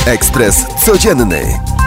Ekspres Codzienny.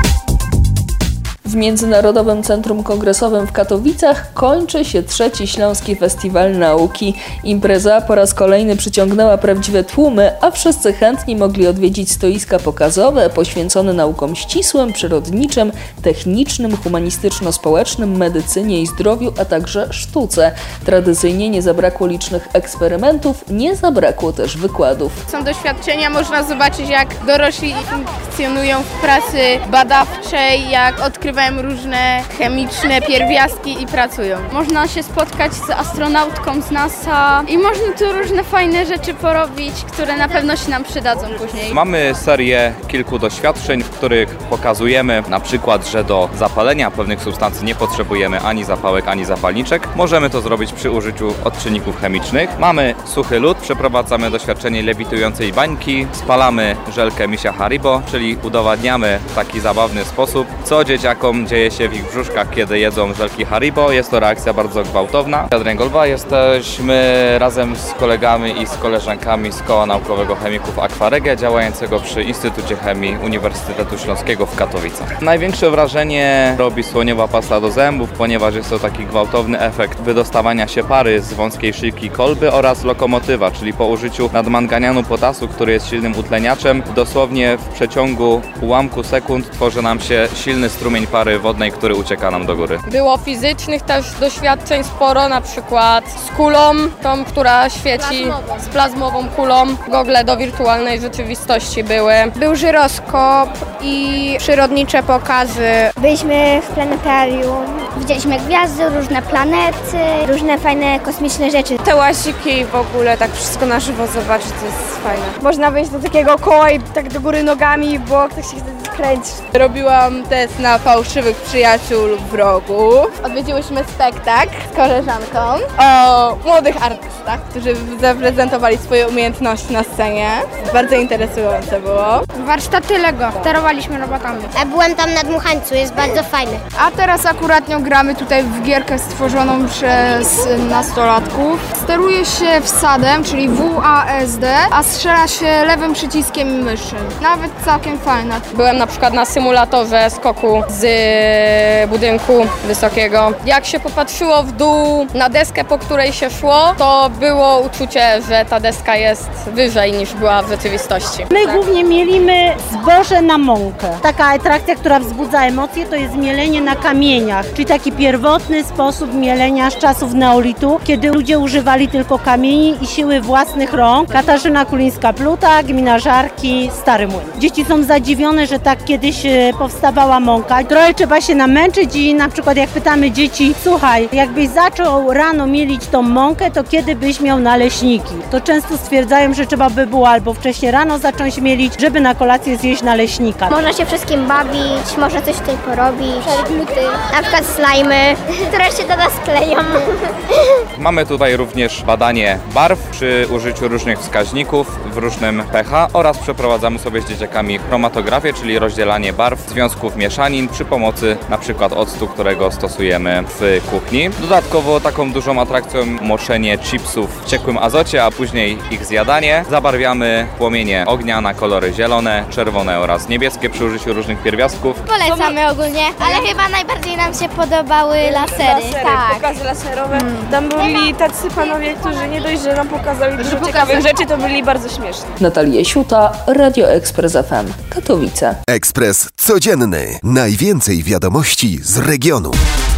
W Międzynarodowym Centrum Kongresowym w Katowicach kończy się trzeci Śląski Festiwal Nauki. Impreza po raz kolejny przyciągnęła prawdziwe tłumy, a wszyscy chętni mogli odwiedzić stoiska pokazowe poświęcone naukom ścisłym, przyrodniczym, technicznym, humanistyczno-społecznym, medycynie i zdrowiu, a także sztuce. Tradycyjnie nie zabrakło licznych eksperymentów, nie zabrakło też wykładów. Są doświadczenia, można zobaczyć, jak dorośli funkcjonują w pracy badawczej, jak odkrywają różne chemiczne pierwiastki i pracują. Można się spotkać z astronautką z NASA i można tu różne fajne rzeczy porobić, które na pewno się nam przydadzą później. Mamy serię kilku doświadczeń, w których pokazujemy na przykład, że do zapalenia pewnych substancji nie potrzebujemy ani zapałek, ani zapalniczek. Możemy to zrobić przy użyciu odczynników chemicznych. Mamy suchy lód, przeprowadzamy doświadczenie lewitującej bańki, spalamy żelkę misia Haribo, czyli udowadniamy w taki zabawny sposób, co dzieciakom dzieje się w ich brzuszkach, kiedy jedzą żelki Haribo. Jest to reakcja bardzo gwałtowna. Adrian Golba, jesteśmy razem z kolegami i z koleżankami z Koła Naukowego Chemików Aquaregia, działającego przy Instytucie Chemii Uniwersytetu Śląskiego w Katowicach. Największe wrażenie robi słoniowa pasta do zębów, ponieważ jest to taki gwałtowny efekt wydostawania się pary z wąskiej szyjki kolby oraz lokomotywa, czyli po użyciu nadmanganianu potasu, który jest silnym utleniaczem, dosłownie w przeciągu ułamku sekund tworzy nam się silny strumień pary wodnej, który ucieka nam do góry. Było fizycznych też doświadczeń sporo, na przykład z kulą, tą, która świeci, z plazmową kulą. Gogle do wirtualnej rzeczywistości były. Był żyroskop i przyrodnicze pokazy. Byliśmy w planetarium, widzieliśmy gwiazdy, różne planety, różne fajne kosmiczne rzeczy. Te łaziki w ogóle, tak wszystko na żywo zobaczyć, to jest fajne. Można wejść do takiego koła i tak do góry nogami, bo ktoś się wtedy kręci. Robiłam test na fałszywych przyjaciół wrogów. Odwiedziłyśmy spektakl z koleżanką o młodych artystach, którzy zaprezentowali swoje umiejętności na scenie. Bardzo interesujące było. Warsztaty Lego, sterowaliśmy robotami. Ja byłem tam na dmuchańcu, jest bardzo fajny. A teraz akuratnie gramy tutaj w gierkę stworzoną przez nastolatków. Steruje się wsadem, czyli WASD, a strzela się lewym przyciskiem myszy. Nawet całkiem fajna. Byłem na przykład na symulatorze skoku z budynku wysokiego. Jak się popatrzyło w dół na deskę, po której się szło, to było uczucie, że ta deska jest wyżej niż była w rzeczywistości. My głównie mielimy zboże na mąkę. Taka atrakcja, która wzbudza emocje, to jest mielenie na kamieniach, czyli taki pierwotny sposób mielenia z czasów neolitu, kiedy ludzie używali tylko kamieni i siły własnych rąk. Katarzyna Kulińska-Pluta, gmina Żarki, Stary Młyn. Dzieci są zadziwione, że tak kiedyś powstawała mąka. Trochę trzeba się namęczyć i na przykład jak pytamy dzieci, słuchaj, jakbyś zaczął rano mielić tą mąkę, to kiedy byś miał naleśniki? To często stwierdzają, że trzeba by było albo wcześniej rano zacząć mielić, żeby na kolację zjeść naleśnika. Można się wszystkim bawić, można coś tutaj porobić. Przedmioty, na przykład slajmy, które się do nas kleją. Mamy tutaj również badanie barw przy użyciu różnych wskaźników w różnym pH oraz przeprowadzamy sobie z dzieciakami chromatografię, czyli rozdzielanie barw związków mieszanin przy pomocy na przykład octu, którego stosujemy w kuchni. Dodatkowo taką dużą atrakcją moczenie chipsów w ciekłym azocie, a później ich zjadanie. Zabarwiamy płomienie ognia na kolory zielone, czerwone oraz niebieskie przy użyciu różnych pierwiastków. Polecamy ogólnie, ale chyba najbardziej nam się podobały lasery. Tak. Pokazy laserowe. Tam byli tacy panowie, którzy nie dość, że nam pokazali dużo ciekawych rzeczy, to byli bardzo śmieszni. Natalia Siuta, Radio Ekspres FM, Katowice. Ekspres Codzienny. Najwięcej wiadomości z regionu.